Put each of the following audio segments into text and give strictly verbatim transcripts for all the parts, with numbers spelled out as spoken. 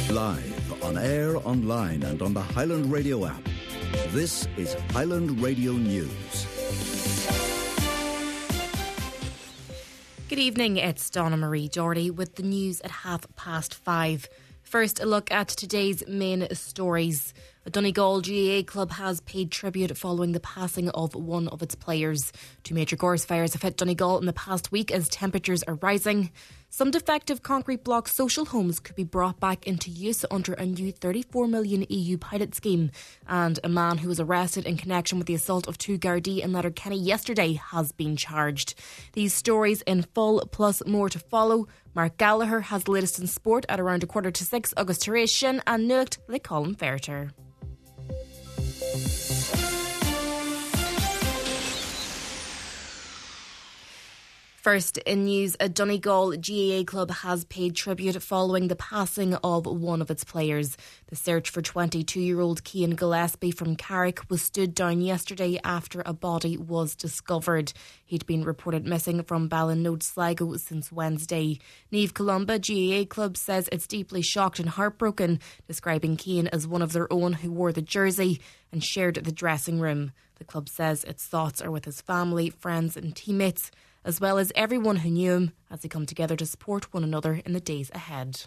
Live, on air, online and on the Highland Radio app. This is Highland Radio News. Good evening, it's Donna Marie Doherty with the news at half past five. First, a look at today's main stories. A Donegal G A A club has paid tribute following the passing of one of its players. Two major gorse fires have hit Donegal in the past week as temperatures are rising. Some defective concrete block social homes could be brought back into use under a new thirty-four million E U pilot scheme. And a man who was arrested in connection with the assault of two Gardaí in Letterkenny yesterday has been charged. These stories in full, plus more to follow. Mark Gallagher has the latest in sport at around a quarter to six. August Tereshin and Nucht le Colin Fairter. First in news, a Donegal G A A club has paid tribute following the passing of one of its players. The search for twenty-two-year-old Cian Gillespie from Carrick was stood down yesterday after a body was discovered. He'd been reported missing from Ballinode, Sligo since Wednesday. Niamh Columba G A A club says it's deeply shocked and heartbroken, describing Cian as one of their own who wore the jersey and shared the dressing room. The club says its thoughts are with his family, friends and teammates, as well as everyone who knew him, as they come together to support one another in the days ahead.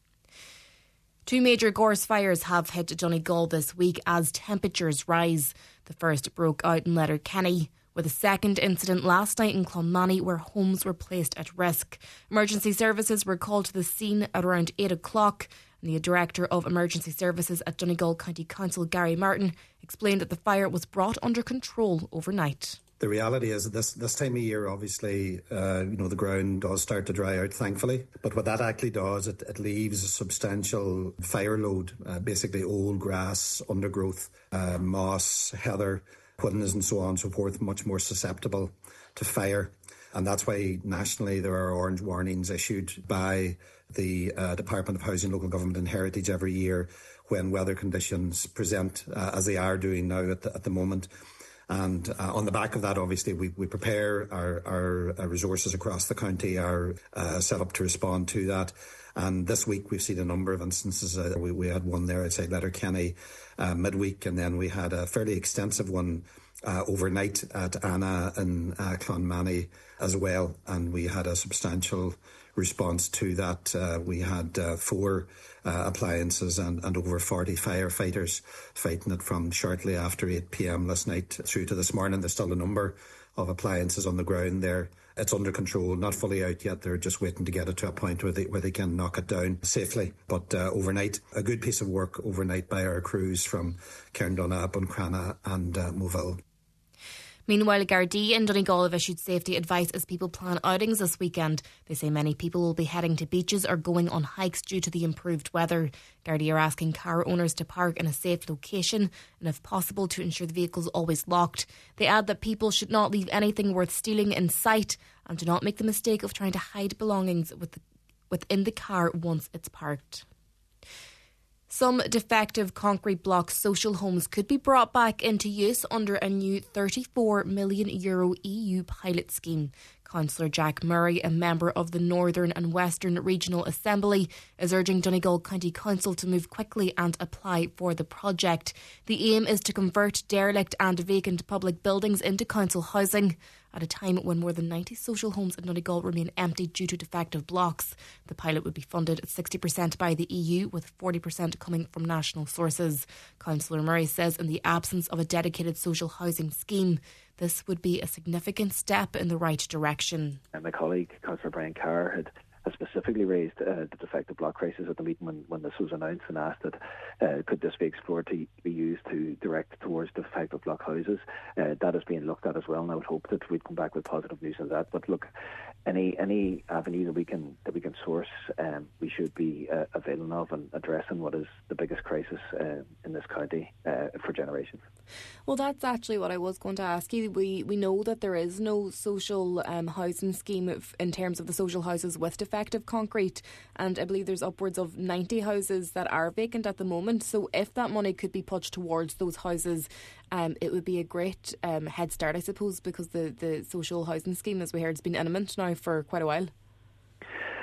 Two major gorse fires have hit Donegal this week as temperatures rise. The first broke out in Letterkenny, with a second incident last night in Clonmany where homes were placed at risk. Emergency services were called to the scene at around eight o'clock. And the Director of Emergency Services at Donegal County Council, Gary Martin, explained that the fire was brought under control overnight. The reality is that this, this time of year, obviously, uh, you know, the ground does start to dry out, thankfully. But what that actually does, it, it leaves a substantial fire load, uh, basically old grass, undergrowth, uh, moss, heather, puddings and so on and so forth, much more susceptible to fire. And that's why nationally there are orange warnings issued by the uh, Department of Housing, Local Government and Heritage every year when weather conditions present, uh, as they are doing now at the, at the moment. And uh, on the back of that, obviously, we, we prepare our, our, our resources across the county are uh, set up to respond to that. And this week we've seen a number of instances. Uh, we, we had one there outside Letterkenny uh, midweek, and then we had a fairly extensive one uh, overnight at Anna and uh, Clonmany as well. And we had a substantial response to that. Uh, we had uh, four uh, appliances and, and over forty firefighters fighting it from shortly after eight p.m. last night through to this morning. There's still a number of appliances on the ground there. It's under control, not fully out yet. They're just waiting to get it to a point where they where they can knock it down safely. But uh, overnight, a good piece of work overnight by our crews from Cairndonagh, Buncrana and uh, Moville. Meanwhile, Gardaí in Donegal have issued safety advice as people plan outings this weekend. They say many people will be heading to beaches or going on hikes due to the improved weather. Gardaí are asking car owners to park in a safe location and, if possible, to ensure the vehicle is always locked. They add that people should not leave anything worth stealing in sight and do not make the mistake of trying to hide belongings with the, within the car once it's parked. Some defective concrete block social homes could be brought back into use under a new thirty-four million euro E U pilot scheme. Councillor Jack Murray, a member of the Northern and Western Regional Assembly, is urging Donegal County Council to move quickly and apply for the project. The aim is to convert derelict and vacant public buildings into council housing at a time when more than ninety social homes in Donegal remain empty due to defective blocks. The pilot would be funded at sixty percent by the E U, with forty percent coming from national sources. Councillor Murray says in the absence of a dedicated social housing scheme, this would be a significant step in the right direction. And my colleague, Councillor Brian Carr, had has specifically raised uh, the defective block crisis at the meeting when, when this was announced, and asked that uh, could this be explored to be used to direct towards defective block houses. Uh, that is being looked at as well, and I would hope that we'd come back with positive news on that. But look, any any avenue that we can that we can source, um, we should be uh, availing of and addressing what is the biggest crisis uh, in this county uh, for generations. Well, that's actually what I was going to ask you. We we know that there is no social um, housing scheme in terms of the social houses with defective concrete, and I believe there's upwards of ninety houses that are vacant at the moment. So if that money could be put towards those houses, um, it would be a great um, head start, I suppose, because the, the social housing scheme, as we heard, has been imminent now for quite a while.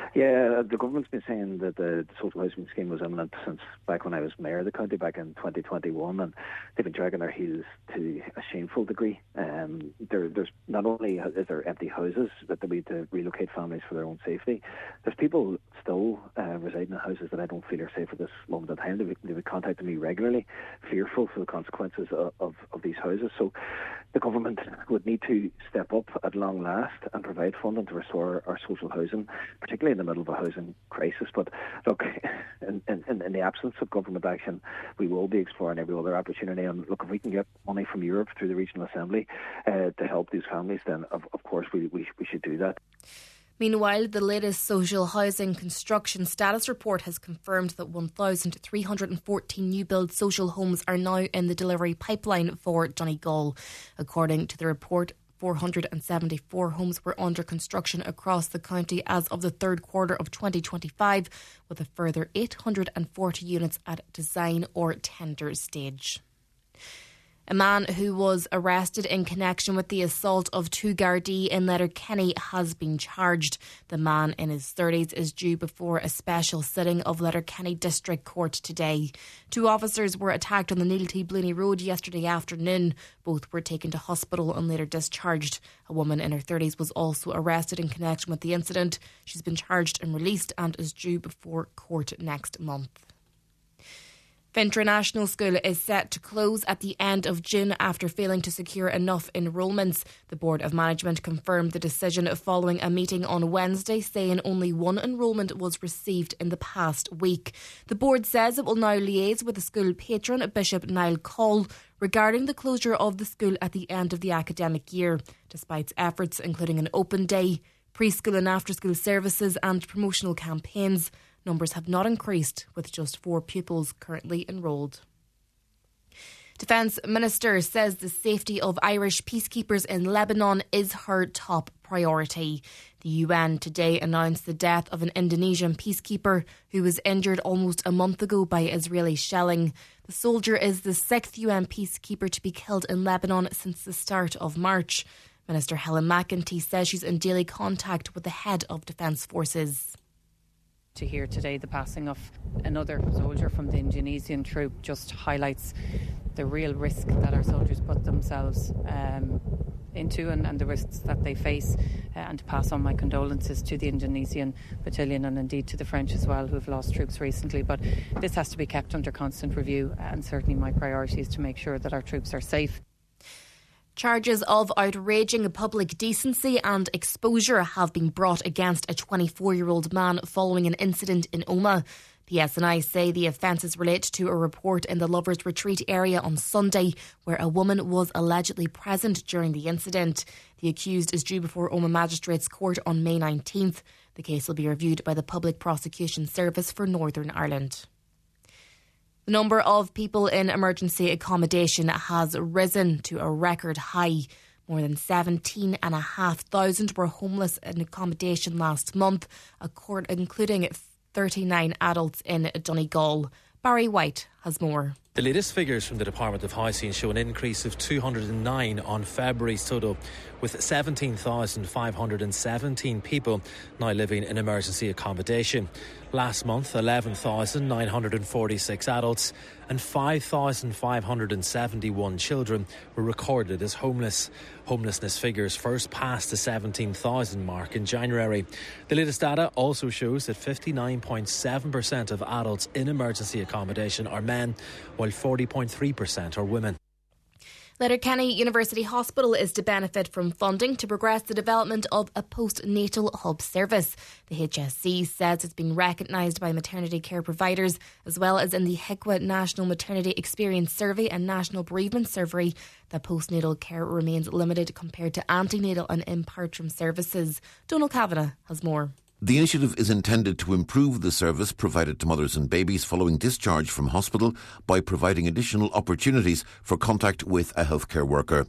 Yeah, the government's been saying that the social housing scheme was imminent since back when I was mayor of the county back in twenty twenty-one, and they've been dragging their heels to a shameful degree. Um, there, there's not only is there empty houses that they need to relocate families for their own safety, there's people still uh, residing in houses that I don't feel are safe at this moment in time. They've, they've contacted me regularly, fearful for the consequences of, of, of these houses. So the government would need to step up at long last and provide funding to restore our social housing, particularly in the middle of a housing crisis. But look, in, in, in the absence of government action, we will be exploring every other opportunity. And look, if we can get money from Europe through the Regional Assembly uh, to help these families, then of, of course we, we, we should do that. Meanwhile, the latest social housing construction status report has confirmed that one thousand three hundred fourteen new build social homes are now in the delivery pipeline for Donegal. According to the report, four hundred seventy-four homes were under construction across the county as of the third quarter of twenty twenty-five, with a further eight hundred forty units at design or tender stage. A man who was arrested in connection with the assault of two Gardaí in Letterkenny has been charged. The man in his thirties is due before a special sitting of Letterkenny District Court today. Two officers were attacked on the Neil T. Blooney Road yesterday afternoon. Both were taken to hospital and later discharged. A woman in her thirties was also arrested in connection with the incident. She's been charged and released and is due before court next month. Fintra National School is set to close at the end of June after failing to secure enough enrolments. The Board of Management confirmed the decision following a meeting on Wednesday, saying only one enrolment was received in the past week. The board says it will now liaise with the school patron, Bishop Niall Cole, regarding the closure of the school at the end of the academic year. Despite efforts including an open day, preschool and after-school services and promotional campaigns, numbers have not increased, with just four pupils currently enrolled. Defence Minister says the safety of Irish peacekeepers in Lebanon is her top priority. The U N today announced the death of an Indonesian peacekeeper who was injured almost a month ago by Israeli shelling. The soldier is the sixth U N peacekeeper to be killed in Lebanon since the start of March. Minister Helen McEntee says she's in daily contact with the head of Defence Forces. To hear today the passing of another soldier from the Indonesian troop just highlights the real risk that our soldiers put themselves um, into and, and the risks that they face, uh, and to pass on my condolences to the Indonesian battalion and indeed to the French as well, who have lost troops recently. But this has to be kept under constant review, and certainly my priority is to make sure that our troops are safe. Charges of outraging public decency and exposure have been brought against a twenty-four-year-old man following an incident in Omagh. The S N I say the offences relate to a report in the Lovers Retreat area on Sunday where a woman was allegedly present during the incident. The accused is due before Omagh Magistrates Court on May nineteenth. The case will be reviewed by the Public Prosecution Service for Northern Ireland. The number of people in emergency accommodation has risen to a record high. More than seventeen and a half thousand were homeless in accommodation last month, including thirty-nine adults in Donegal. Barry White has more. The latest figures from the Department of Housing show an increase of two hundred nine on February's total, with seventeen thousand five hundred seventeen people now living in emergency accommodation. Last month, eleven thousand nine hundred forty-six adults and five thousand five hundred seventy-one children were recorded as homeless. Homelessness figures first passed the seventeen thousand mark in January. The latest data also shows that fifty-nine point seven percent of adults in emergency accommodation are men, while forty point three percent are women. Letterkenny University Hospital is to benefit from funding to progress the development of a postnatal hub service. The H S C says it's been recognised by maternity care providers, as well as in the H I C W A National Maternity Experience Survey and National Bereavement Survey, that postnatal care remains limited compared to antenatal and in-partrum services. Donal Kavanagh has more. The initiative is intended to improve the service provided to mothers and babies following discharge from hospital by providing additional opportunities for contact with a healthcare worker.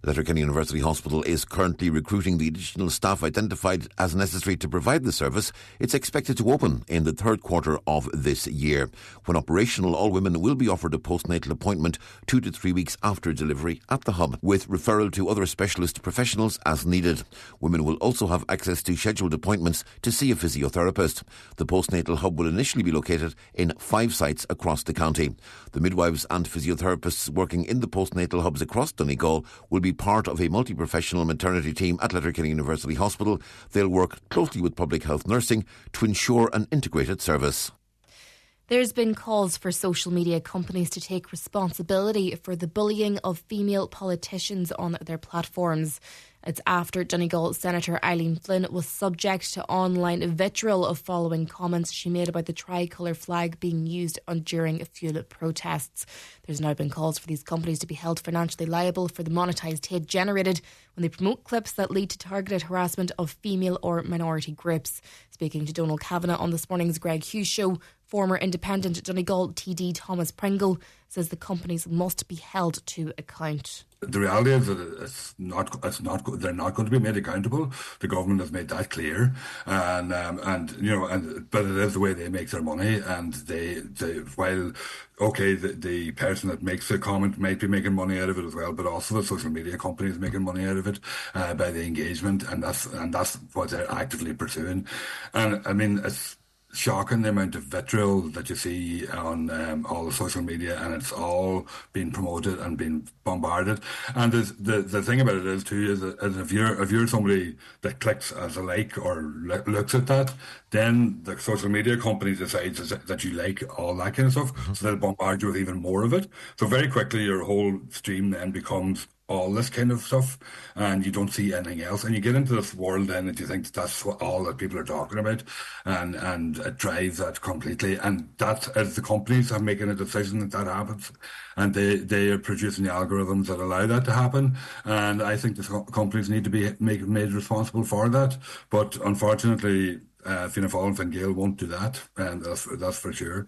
Letterkenny University Hospital is currently recruiting the additional staff identified as necessary to provide the service. It's expected to open in the third quarter of this year. When operational, all women will be offered a postnatal appointment two to three weeks after delivery at the hub, with referral to other specialist professionals as needed. Women will also have access to scheduled appointments to see a physiotherapist. The postnatal hub will initially be located in five sites across the county. The midwives and physiotherapists working in the postnatal hubs across Donegal will be part of a multi-professional maternity team at Letterkenny University Hospital. They'll work closely with public health nursing to ensure an integrated service. There's been calls for social media companies to take responsibility for the bullying of female politicians on their platforms. It's after Donegal Senator Eileen Flynn was subject to online vitriol of following comments she made about the tricolour flag being used on during fuel protests. There's now been calls for these companies to be held financially liable for the monetised hate generated when they promote clips that lead to targeted harassment of female or minority groups. Speaking to Donald Kavanagh on this morning's Greg Hughes show, former independent Donegal T D Thomas Pringle says the companies must be held to account. The reality is that it's not, it's not, they're not going to be made accountable. The government has made that clear, and um, and you know, and but it is the way they make their money, and they, they while okay, the, the person that makes the comment might be making money out of it as well, but also the social media company is making money out of it uh, by the engagement, and that's and that's what they're actively pursuing. And I mean, it's shocking the amount of vitriol that you see on um, all the social media, and it's all being promoted and being bombarded. And the the thing about it is too is that if you're if you're somebody that clicks as a like or lo- looks at that, then the social media company decides that you like all that kind of stuff, mm-hmm. so they'll bombard you with even more of it. So very quickly your whole stream then becomes all this kind of stuff, and you don't see anything else, and you get into this world then that you think that's what all that people are talking about, and and it drives that completely. And that is the companies are making a decision that that happens, and they they are producing the algorithms that allow that to happen. And I think the companies need to be made, made responsible for that. But unfortunately, uh, Fianna Fáil and Fine Gael won't do that, and that's that's for sure.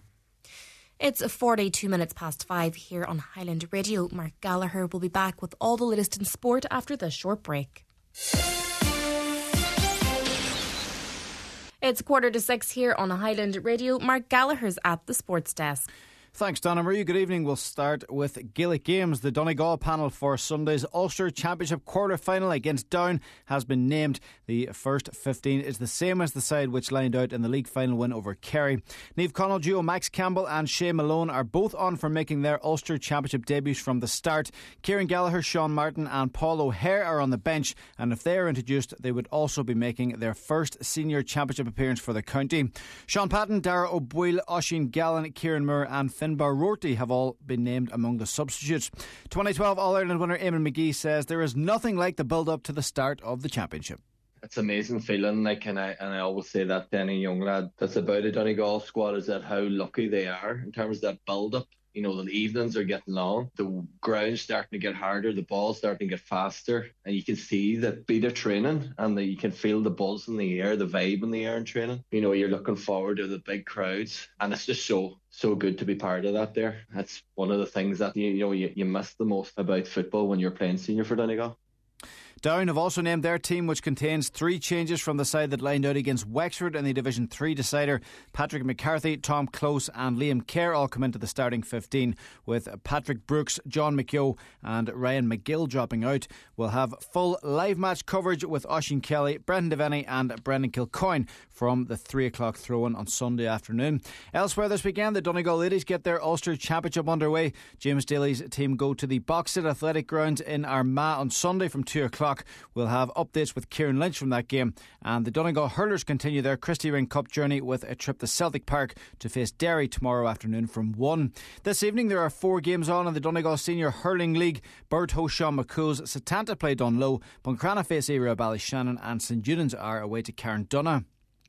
It's forty-two minutes past five here on Highland Radio. Mark Gallagher will be back with all the latest in sport after this short break. It's quarter to six here on Highland Radio. Mark Gallagher's at the sports desk. Thanks, Donna Marie. Good evening. We'll start with Gaelic Games. The Donegal panel for Sunday's Ulster Championship quarter-final against Down has been named. The first fifteen is the same as the side which lined out in the league final win over Kerry. Niamh Conall duo Max Campbell and Shea Malone are both on for making their Ulster Championship debuts from the start. Kieran Gallagher, Sean Martin and Paul O'Hare are on the bench, and if they are introduced, they would also be making their first senior championship appearance for the county. Sean Patton, Dara O'Boyle, Oisin Gallen, Kieran Moore and Finbar Rorty have all been named among the substitutes. twenty twelve All-Ireland winner Eamon McGee says there is nothing like the build-up to the start of the championship. It's an amazing feeling, like, and I and I always say that to any young lad that's about a Donegal squad, is that how lucky they are in terms of that build-up. You know, the evenings are getting long, the ground's starting to get harder, the ball's starting to get faster, and you can see that beat of training, and the, you can feel the buzz in the air, the vibe in the air in training. You know, you're looking forward to the big crowds, and it's just so, so good to be part of that there. That's one of the things that, you, you know, you, you miss the most about football when you're playing senior for Donegal. Down have also named their team, which contains three changes from the side that lined out against Wexford in the Division three decider. Patrick McCarthy, Tom Close and Liam Kerr all come into the starting fifteen, with Patrick Brooks, John McKeough and Ryan McGill dropping out. We'll have full live match coverage with Oisin Kelly, Brendan Devaney and Brendan Kilcoyne from the three o'clock throw-in on Sunday afternoon. Elsewhere this weekend, the Donegal ladies get their Ulster Championship underway. James Daly's team go to the Boxit Athletic Ground in Armagh on Sunday from two o'clock. We'll have updates with Kieran Lynch from that game, and the Donegal hurlers continue their Christy Ring Cup journey with a trip to Celtic Park to face Derry tomorrow afternoon from one. This evening there are four games on in the Donegal Senior Hurling League. Bird host Sean McCool's Satanta play Dunlow, Buncrana face Era Ballyshannon and St Judeans are away to Carndonagh.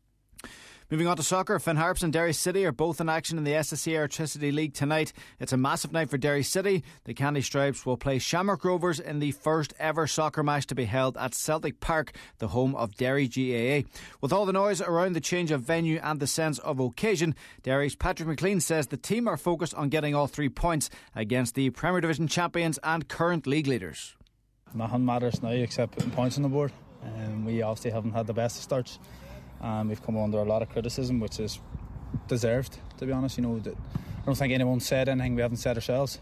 Moving on to soccer, Finn Harps and Derry City are both in action in the S S C Electricity League tonight. It's a massive night for Derry City. The Candy Stripes will play Shamrock Rovers in the first ever soccer match to be held at Celtic Park, the home of Derry G A A. With all the noise around the change of venue and the sense of occasion, Derry's Patrick McLean says the team are focused on getting all three points against the Premier Division champions and current league leaders. Nothing matters now except putting points on the board. Um, we obviously haven't had the best of starts. Um, we've come under a lot of criticism, which is deserved, to be honest. You know, that I don't think anyone said anything we haven't said ourselves.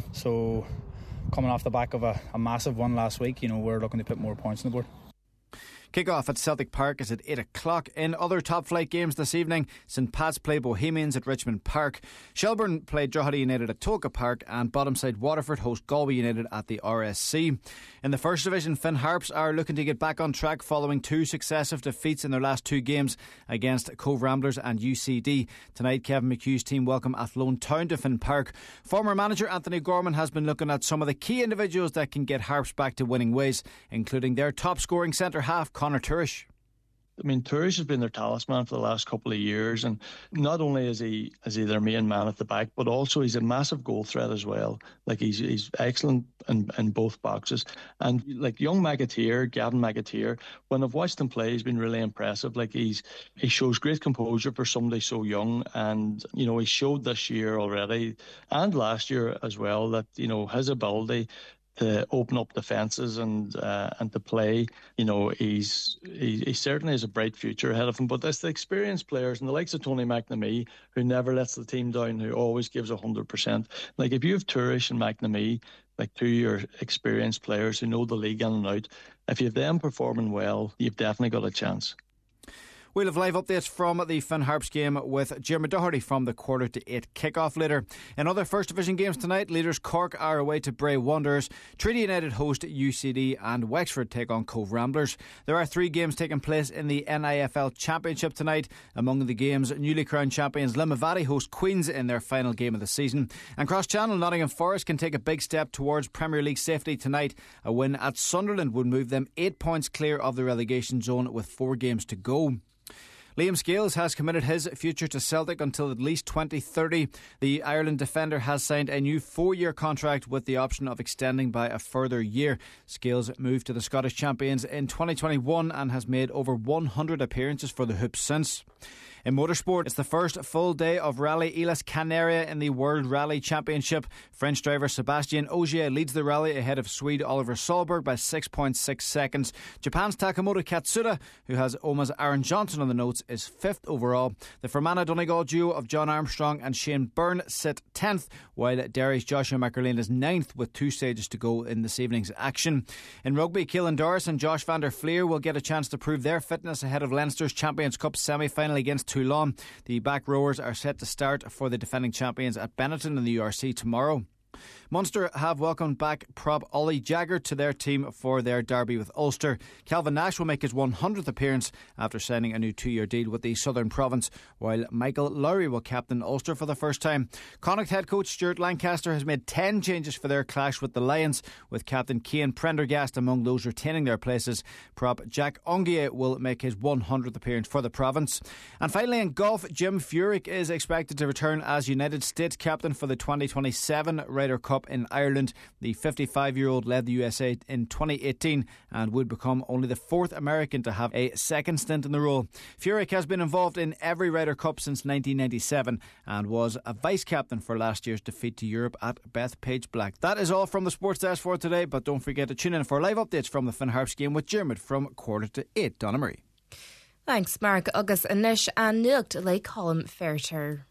So, coming off the back of a, a massive one last week, you know, we're looking to put more points on the board. Kick-off at Celtic Park is at eight o'clock. In other top-flight games this evening, St Pat's play Bohemians at Richmond Park. Shelbourne play Drogheda United at Tolka Park, and bottom-side Waterford host Galway United at the R S C. In the First Division, Finn Harps are looking to get back on track following two successive defeats in their last two games against Cove Ramblers and U C D. Tonight, Kevin McHugh's team welcome Athlone Town to Finn Park. Former manager Anthony Gorman has been looking at some of the key individuals that can get Harps back to winning ways, including their top-scoring centre-half, Conor Turish. I mean, Turish has been their talisman for the last couple of years, and not only is he is he their main man at the back, but also he's a massive goal threat as well. Like he's he's excellent in, in both boxes. And like young McAteer, Gavin McAteer, when I've watched him play, he's been really impressive. Like he's he shows great composure for somebody so young, and you know he showed this year already and last year as well that you know his ability to open up defences and uh, and to play, you know, he's he, he certainly has a bright future ahead of him. But there's the experienced players and the likes of Tony McNamee, who never lets the team down, who always gives a hundred percent. Like if you have Turish and McNamee, like two of your experienced players who know the league in and out, if you have them performing well, you've definitely got a chance. We'll have live updates from the Finn Harps game with Jeremy Doherty from the quarter to eight kick-off later. In other First Division games tonight, leaders Cork are away to Bray Wanderers, Treaty United host U C D, and Wexford take on Cove Ramblers. There are three games taking place in the N I F L Championship tonight. Among the games, newly crowned champions Limavady host Queens in their final game of the season. And cross-channel Nottingham Forest can take a big step towards Premier League safety tonight. A win at Sunderland would move them eight points clear of the relegation zone with four games to go. Liam Scales has committed his future to Celtic until at least twenty thirty. The Ireland defender has signed a new four-year contract with the option of extending by a further year. Scales moved to the Scottish champions in twenty twenty-one and has made over one hundred appearances for the Hoops since. In motorsport, it's the first full day of Rally Illes Canaria in the World Rally Championship. French driver Sébastien Ogier leads the rally ahead of Swede Oliver Solberg by six point six seconds. Japan's Takamoto Katsuda, who has Oma's Aaron Johnson on the notes, is fifth overall. The Fermanagh Donegal duo of John Armstrong and Shane Byrne sit tenth, while Derry's Joshua McErlane is ninth with two stages to go in this evening's action. In rugby, Keelan Doris and Josh van der Fleer will get a chance to prove their fitness ahead of Leinster's Champions Cup semi-final against Toulon. The back rowers are set to start for the defending champions at Benetton in the U R C tomorrow. Munster have welcomed back prop Ollie Jagger to their team for their derby with Ulster. Calvin Nash will make his one hundredth appearance after signing a new two-year deal with the Southern Province, while Michael Lowry will captain Ulster for the first time. Connacht head coach Stuart Lancaster has made ten changes for their clash with the Lions, with captain Cian Prendergast among those retaining their places. Prop Jack Ongier will make his one hundredth appearance for the province. And finally in golf, Jim Furyk is expected to return as United States captain for the twenty twenty-seven Ryder Cup in Ireland. The fifty-five-year-old led the U S A in twenty eighteen and would become only the fourth American to have a second stint in the role. Furyk has been involved in every Ryder Cup since nineteen ninety-seven and was a vice-captain for last year's defeat to Europe at Bethpage Black. That is all from the Sports Desk for today, but don't forget to tune in for live updates from the Finn Harps game with Dermot from quarter to eight. Donna Marie. Thanks, Mark. Agus Anish and Nucht Lake Column Fairter.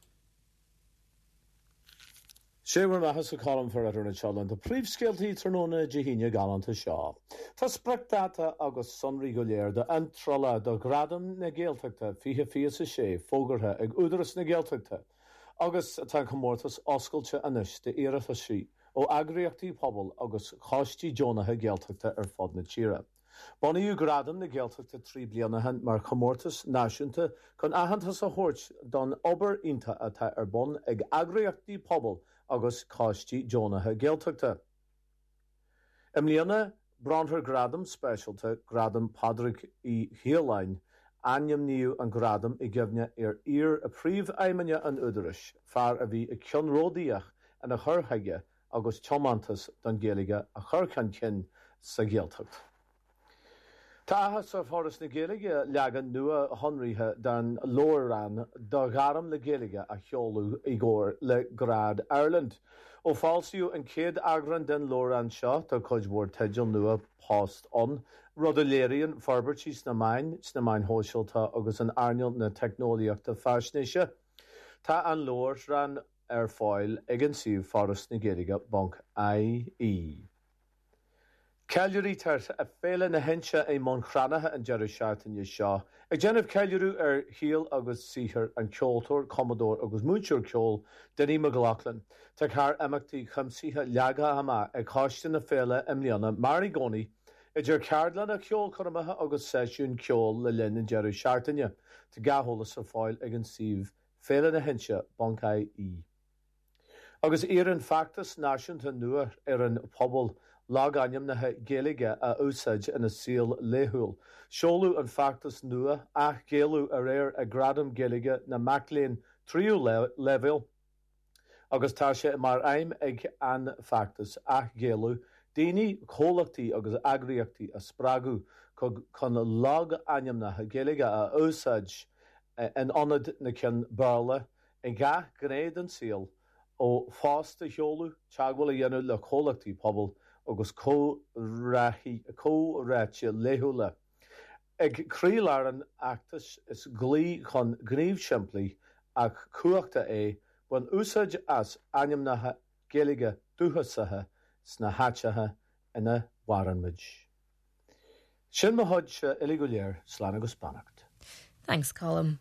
Séwer mahas a column for it in Challan. The príomh scialtaí tróna Jehinia galanta seo. Tá spractata agus sonraí go léirde an trolla do gradam na Gaeltachta fiche fias a sé fógartha ag údaras na Gaeltachta. Agus tá comórtas oscailte anis de éireatha sí ó agriachtaí pobl agus cháistí Jonatha Gaeltachta ar fod na tíre. Bonniú gradam na Gaeltachta trí blianahan mar comórtas náisiúnta chun ahantas a hort don obair ínta atá ar bon ag agriachtaí pobl agus cáistí Jonatha Gaeltachta. Im líana Bronter gradam specialta gradam Padraig I Héalainn Anyam níu an gradam I gifne ar ír a príomh aimine an údaris fear a bhí a cionródaíach an a churthaige agus chomantas don Gaeilge a churcan cin sa Gaeltacht. Tá sa Forras na Gaeilge leagan nua honríthe dan Lóran do garam le Gaeilge a cheolú i gcóir le Grad Ireland. Ó fáilsiú an céad agran den Lóran seo tá coidhmór teideal nua post on. Rud a léiríonn forbartí sna main, sna main hóisialta agus an airneal na technoliaachta faisnéise. Tá an Lór ran ar fáil ag an siú Forras na Gaeilge banc I E. Ceileoirí tar a féile na hense é món chranathe an deireadh seairteanna seo. Ag déanamh ceileoirú ar híal agus síthar an ceoltóir, commodór agus múteúr ceol Denis McLaughlin. Tá ceart imeachtaí chumsaithe leaga ama ag cháiste na féile imlíonna mar i gcónaí idir ceardlan a ceol chuirmithe agus séisiún ceol le linn an deireadh seairteanna tá gatholalas ar fáil ag an siomh féile na hense banc I E. Agus ar an factas náisiúnta nua ar an pobl lag aim na Gaeilge a úsáid ina síl léthúil. Seolú an factas nua ach géalú a réir a gradam Gaeilge na Macléin tríú level agus tá sé mar aim ag an factas ach géalú daoine chólachtaí agus agriíochtaí a sppragu chun lag aim na Gaeilge a úsáid an onad na cin barla i gach gréad an síl ó fásta cheolú teaghfuil a dhéanú le chólachtaí pobl agus córáite léthúla. Ag críláran achtas is glí chun gníomh siimplí ach cuachta é bhain úsáid as aim na Gaeilge dúchasathe sna háitethe ina Warrenmuid. Sin mo thuid se Uile Go Léir slán agus Beannacht. Thanks, Colm.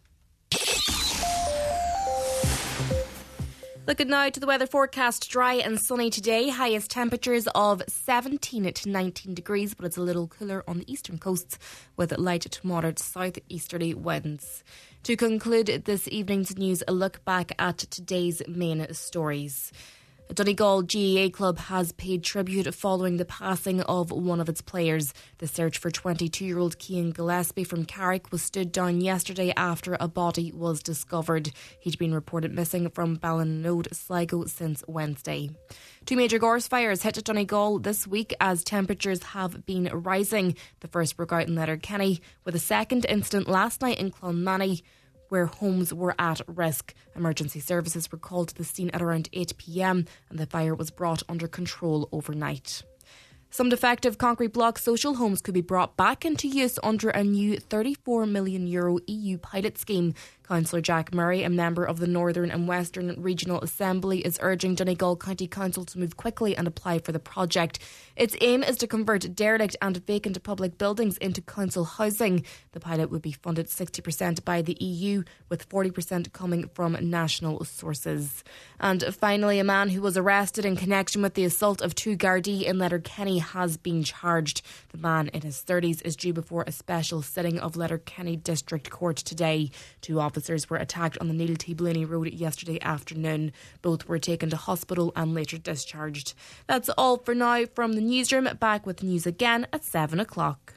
Looking now to the weather forecast, dry and sunny today. Highest temperatures of seventeen to nineteen degrees, but it's a little cooler on the eastern coasts with light to moderate southeasterly winds. To conclude this evening's news, a look back at today's main stories. Donegal G A A club has paid tribute following the passing of one of its players. The search for twenty-two-year-old Cian Gillespie from Carrick was stood down yesterday after a body was discovered. He'd been reported missing from Ballinode, Sligo since Wednesday. Two major gorse fires hit Donegal this week as temperatures have been rising. The first broke out in Letterkenny, with a second incident last night in Clonmany, where homes were at risk. Emergency services were called to the scene at around eight p.m. and the fire was brought under control overnight. Some defective concrete block social homes could be brought back into use under a new thirty-four million euro E U pilot scheme. Councillor Jack Murray, a member of the Northern and Western Regional Assembly, is urging Donegal County Council to move quickly and apply for the project. Its aim is to convert derelict and vacant public buildings into council housing. The pilot would be funded sixty percent by the E U, with forty percent coming from national sources. And finally, a man who was arrested in connection with the assault of two Gardaí in Letterkenny has been charged. The man in his thirties is due before a special sitting of Letterkenny District Court today. Two officers were attacked on the Neil T. Blaney Road yesterday afternoon. Both were taken to hospital and later discharged. That's all for now from the newsroom. Back with news again at seven o'clock.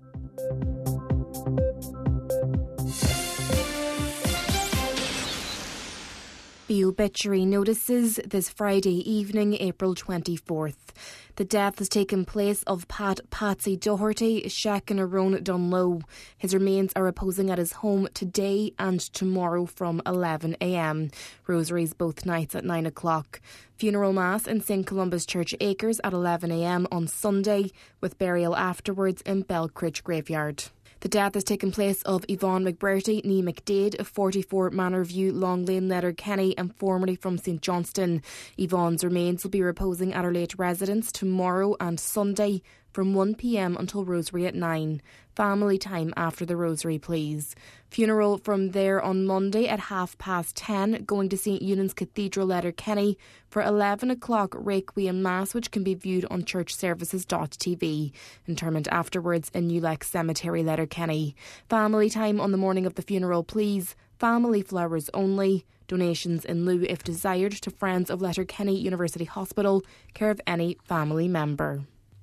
The obituary notices this Friday evening, April twenty-fourth. The death has taken place of Pat Patsy Doherty, Shekin Arone Dunlow. His remains are reposing at his home today and tomorrow from eleven a.m. Rosaries both nights at nine o'clock. Funeral Mass in Saint Columba's Church Acres at eleven a.m. on Sunday, with burial afterwards in Belcridge Graveyard. The death has taken place of Yvonne McBurty, nee McDade, of forty-four Manor View, Long Lane, Letterkenny, and formerly from Saint Johnston. Yvonne's remains will be reposing at her late residence tomorrow and Sunday from one p.m. until Rosary at nine. Family time after the Rosary, please. Funeral from there on Monday at half past ten, going to Saint Eunan's Cathedral, Letterkenny, for eleven o'clock Requiem Mass, which can be viewed on church services dot t v. Interment afterwards in New Lex Cemetery, Letterkenny. Family time on the morning of the funeral, please. Family flowers only. Donations in lieu if desired to Friends of Letterkenny University Hospital, care of any family member.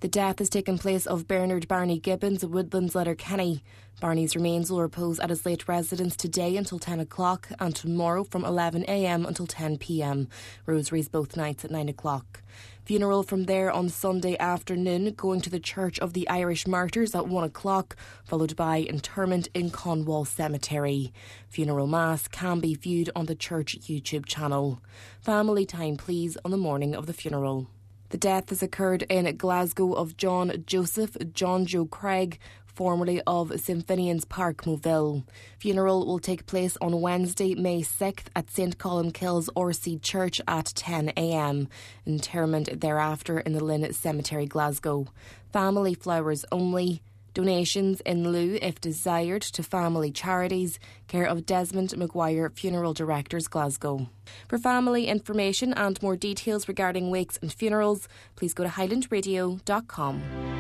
The death has taken place of Bernard Barney Gibbons of Woodlands, Letterkenny. Barney's remains will repose at his late residence today until ten o'clock and tomorrow from eleven a m until ten p m. Rosaries both nights at nine o'clock. Funeral from there on Sunday afternoon, going to the Church of the Irish Martyrs at one o'clock, followed by interment in Conwall Cemetery. Funeral Mass can be viewed on the church YouTube channel. Family time, please, on the morning of the funeral. The death has occurred in Glasgow of John Joseph John Joe Craig, formerly of Saint Finian's Park, Moville. Funeral will take place on Wednesday, May sixth at Saint Columkille's Orseed Church at ten a m. Interment thereafter in the Lynn Cemetery, Glasgow. Family flowers only. Donations in lieu, if desired, to family charities, care of Desmond Maguire Funeral Directors, Glasgow. For family information and more details regarding wakes and funerals, please go to highland radio dot com.